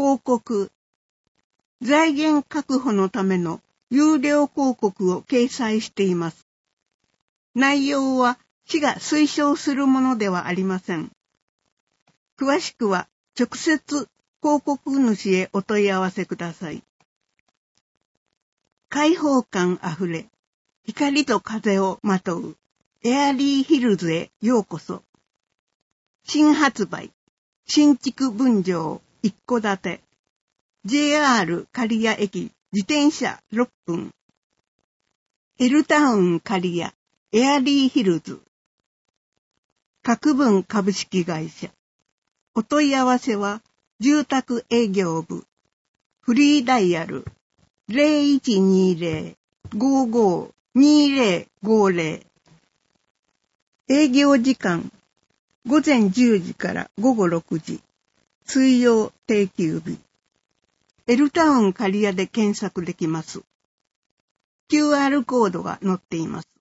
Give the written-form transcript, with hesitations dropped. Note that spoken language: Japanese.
広告。財源確保のための有料広告を掲載しています。内容は市が推奨するものではありません。詳しくは直接広告主へお問い合わせください。開放感あふれ、光と風をまとうエアリーヒルズへようこそ。新発売、新築分譲一戸建て。JR 刈谷駅自転車6分。Lタウン刈谷エアリーヒルズ。各分株式会社。お問い合わせは住宅営業部。フリーダイヤル 0120-55-2050。営業時間午前10時から午後6時。水曜定休日。Lタウン刈谷で検索できます。QR コードが載っています。